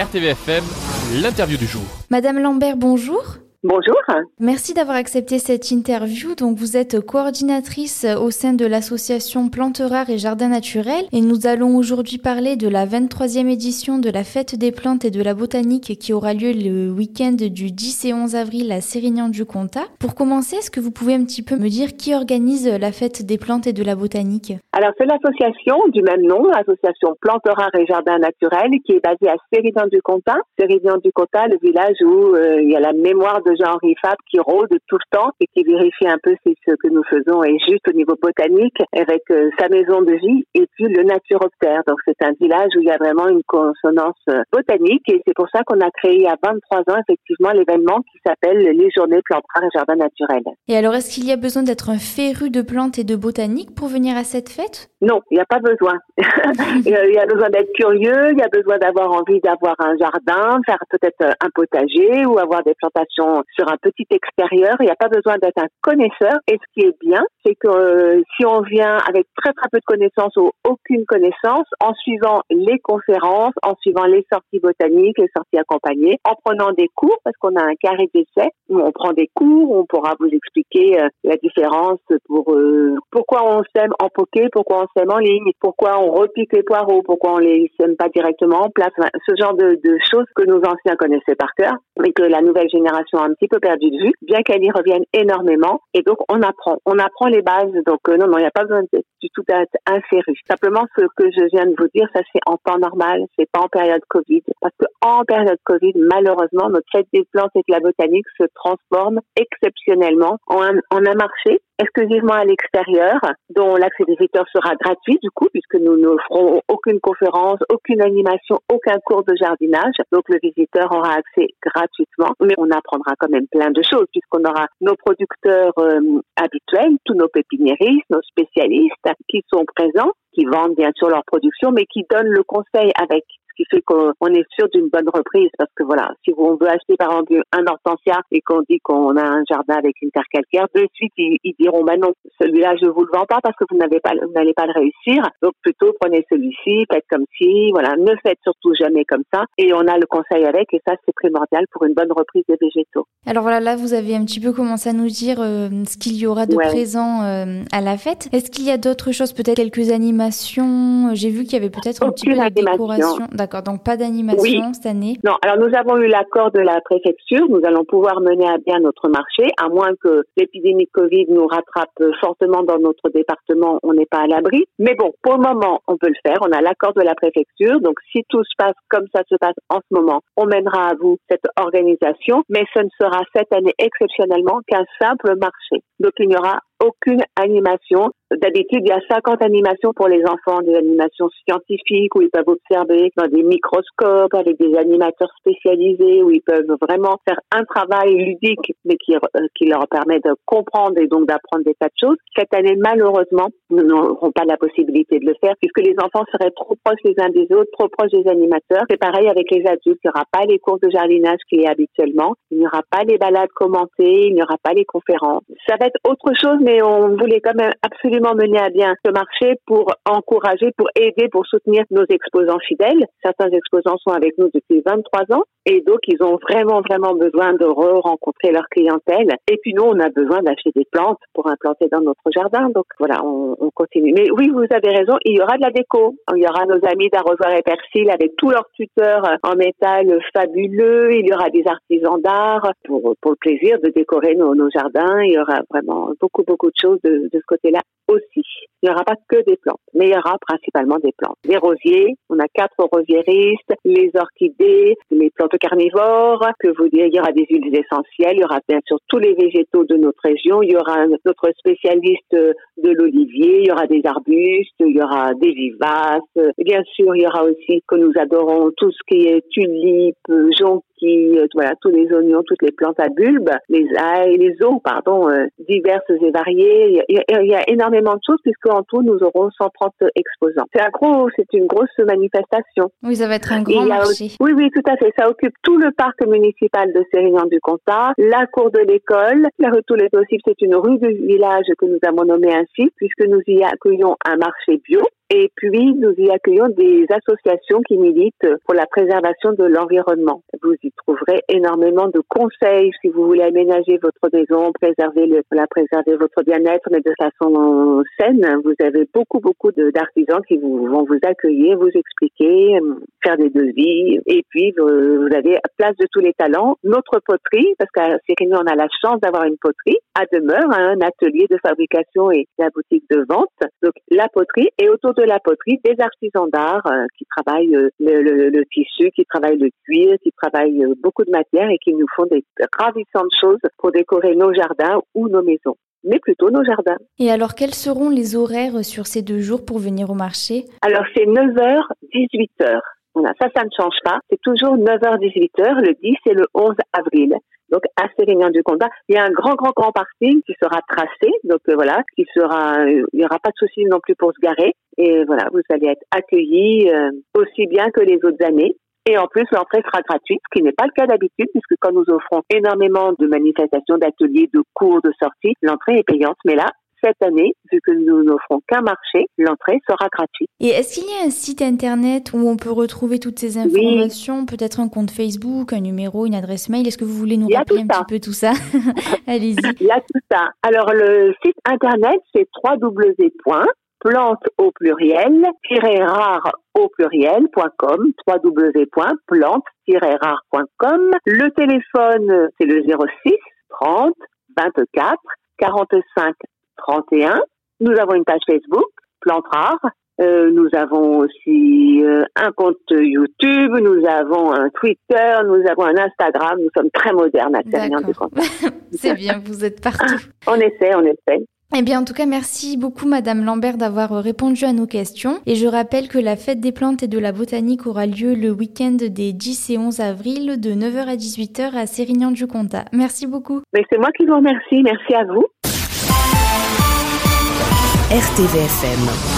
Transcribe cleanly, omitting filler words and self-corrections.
RTVFM, l'interview du jour. Madame Lambert, bonjour. Bonjour. Merci d'avoir accepté cette interview. Donc, vous êtes coordinatrice au sein de l'association Plantes Rares et Jardins Naturels et nous allons aujourd'hui parler de la 23e édition de la Fête des Plantes et de la Botanique qui aura lieu le week-end du 10 et 11 avril à Sérignan-du-Comtat. Pour commencer, est-ce que vous pouvez un petit peu me dire qui organise la Fête des Plantes et de la Botanique? Alors, c'est l'association du même nom, l'association Plantes Rares et Jardins Naturels, qui est basée à Sérignan-du-Comtat. Sérignan-du-Comtat, le village où il y a la mémoire de Jean-Henri Fabre qui rôde tout le temps et qui vérifie un peu si ce que nous faisons est juste au niveau botanique avec sa maison de vie et puis le naturoptère. Donc, c'est un village où il y a vraiment une consonance botanique et c'est pour ça qu'on a créé il y a 23 ans, effectivement, l'événement qui s'appelle les Journées Plantes Rares et Jardins Naturels. Et alors, est-ce qu'il y a besoin d'être un féru de plantes et de botanique pour venir à cette fête? Non, il n'y a pas besoin. Il y a besoin d'être curieux, il y a besoin d'avoir envie d'avoir un jardin, faire peut-être un potager ou avoir des plantations sur un petit extérieur. Il n'y a pas besoin d'être un connaisseur. Et ce qui est bien, c'est que si on vient avec très très peu de connaissances ou aucune connaissance, en suivant les conférences, en suivant les sorties botaniques, les sorties accompagnées, en prenant des cours, parce qu'on a un carré d'essai où on prend des cours, on pourra vous expliquer la différence pour pourquoi on sème en poquet, pourquoi on sème en ligne, pourquoi on repique les poireaux, pourquoi on les sème pas directement en place, enfin, ce genre de choses que nos anciens connaissaient par cœur, mais que la nouvelle génération a un petit peu perdu de vue, bien qu'elle y revienne énormément. Et donc, on apprend les bases. Donc, non, il n'y a pas besoin du tout d'être un féru. Simplement, ce que je viens de vous dire, ça c'est en temps normal, c'est pas en période Covid. Parce que en période Covid, malheureusement, notre fête des plantes et de la botanique se transforme exceptionnellement en un marché exclusivement à l'extérieur, dont l'accès des visiteurs sera gratuit du coup, puisque nous ne ferons aucune conférence, aucune animation, aucun cours de jardinage. Donc le visiteur aura accès gratuitement, mais on apprendra quand même plein de choses, puisqu'on aura nos producteurs habituels, tous nos pépiniéristes, nos spécialistes qui sont présents, qui vendent bien sûr leur production, mais qui donnent le conseil avec. Ce qui fait qu'on est sûr d'une bonne reprise parce que voilà, si on veut acheter par exemple un hortensia et qu'on dit qu'on a un jardin avec une terre calcaire, de suite ils diront non, celui-là je vous le vends pas parce que vous n'allez pas le réussir, donc plutôt prenez celui-ci, faites comme ci, voilà, ne faites surtout jamais comme ça et on a le conseil avec et ça c'est primordial pour une bonne reprise des végétaux. Alors voilà, là vous avez un petit peu commencé à nous dire ce qu'il y aura de présent à la fête. Est-ce qu'il y a d'autres choses, peut-être quelques animations? J'ai vu qu'il y avait peut-être un petit peu de décoration. D'accord, donc pas d'animation cette année? Non, alors nous avons eu l'accord de la préfecture, nous allons pouvoir mener à bien notre marché, à moins que l'épidémie de Covid nous rattrape fortement dans notre département, on n'est pas à l'abri. Mais bon, pour le moment, on peut le faire, on a l'accord de la préfecture, donc si tout se passe comme ça se passe en ce moment, on mènera à vous cette organisation, mais ce ne sera cette année exceptionnellement qu'un simple marché. Donc il n'y aura aucune animation. D'habitude, il y a 50 animations pour les enfants, des animations scientifiques où ils peuvent observer dans des microscopes avec des animateurs spécialisés où ils peuvent vraiment faire un travail ludique mais qui leur permet de comprendre et donc d'apprendre des tas de choses. Cette année, malheureusement, nous n'aurons pas la possibilité de le faire puisque les enfants seraient trop proches les uns des autres, trop proches des animateurs. C'est pareil avec les adultes. Il n'y aura pas les cours de jardinage qu'il y a habituellement. Il n'y aura pas les balades commentées. Il n'y aura pas les conférences. Ça va être autre chose, mais on voulait quand même absolument mener à bien ce marché pour encourager, pour aider, pour soutenir nos exposants fidèles. Certains exposants sont avec nous depuis 23 ans et donc ils ont vraiment besoin de rencontrer leur clientèle. Et puis nous, on a besoin d'acheter des plantes pour implanter dans notre jardin. Donc voilà, on continue. Mais oui, vous avez raison, il y aura de la déco. Il y aura nos amis d'Arrosoir et Persil avec tous leurs tuteurs en métal fabuleux. Il y aura des artisans d'art pour le plaisir de décorer nos jardins. Il y aura vraiment beaucoup de choses de ce côté-là aussi. Il n'y aura pas que des plantes, mais il y aura principalement des plantes. Les rosiers, on a 4 rosieristes, les orchidées, les plantes carnivores, il y aura des huiles essentielles, il y aura bien sûr tous les végétaux de notre région, il y aura notre spécialiste de l'olivier, il y aura des arbustes, il y aura des vivaces, bien sûr il y aura aussi que nous adorons tout ce qui est tulipes, jonquilles, voilà, tous les oignons, toutes les plantes à bulbes, les ail, les eaux, diverses et variées. Il y a énormément de choses puisque en tout nous aurons 130 exposants. C'est une grosse manifestation. Oui, ça va être un grand marché. Oui, tout à fait. Ça occupe tout le parc municipal de Sérignan-du-Comtat, la cour de l'école, la rue Tous-les-Possibles, c'est une rue du village que nous avons nommée ainsi puisque nous y accueillons un marché bio Et puis, nous y accueillons des associations qui militent pour la préservation de l'environnement. Vous y trouverez énormément de conseils si vous voulez aménager votre maison, préserver votre bien-être, mais de façon saine. Vous avez beaucoup d'artisans qui vont vous accueillir, vous expliquer, faire des devis. Et puis, vous avez place de tous les talents. Notre poterie, parce qu'à Sérignan, on a la chance d'avoir une poterie à demeure, un atelier de fabrication et la boutique de vente. Donc, la poterie, et autour de la poterie, des artisans d'art qui travaillent le tissu, qui travaillent le cuir, qui travaillent beaucoup de matières et qui nous font des ravissantes choses pour décorer nos jardins ou nos maisons, mais plutôt nos jardins. Et alors, quels seront les horaires sur ces 2 jours pour venir au marché? Alors, c'est 9h, 18h. Voilà, ça ne change pas. C'est toujours 9h, 18h, le 10 et le 11 avril. Donc, à Sérignan-du-Comtat, il y a un grand parking qui sera tracé. Donc, il n'y aura pas de souci non plus pour se garer. Et voilà, vous allez être accueillis aussi bien que les autres années. Et en plus, l'entrée sera gratuite, ce qui n'est pas le cas d'habitude, puisque quand nous offrons énormément de manifestations, d'ateliers, de cours, de sorties, l'entrée est payante. Mais là, cette année, vu que nous n'offrons qu'un marché, l'entrée sera gratuite. Et est-ce qu'il y a un site internet où on peut retrouver toutes ces informations? Oui. Peut-être un compte Facebook, un numéro, une adresse mail. Est-ce que vous voulez nous rappeler un petit peu tout ça? Allez-y. Il y a tout ça. Alors, le site internet, c'est www.plante au pluriel, -rare au pluriel.com, www.plante-rare.com. Le téléphone, c'est le 06 30 24 45 31. Nous avons une page Facebook, Plante Rare. Nous avons aussi un compte YouTube, nous avons un Twitter, nous avons un Instagram. Nous sommes très modernes à Sérignan-du-Comtat. C'est bien, vous êtes partout. On essaie. Eh bien, en tout cas, merci beaucoup, Madame Lambert, d'avoir répondu à nos questions. Et je rappelle que la fête des plantes et de la botanique aura lieu le week-end des 10 et 11 avril de 9h à 18h à Sérignan-du-Comtat. Merci beaucoup. Mais c'est moi qui vous remercie. Merci à vous. RTVFM.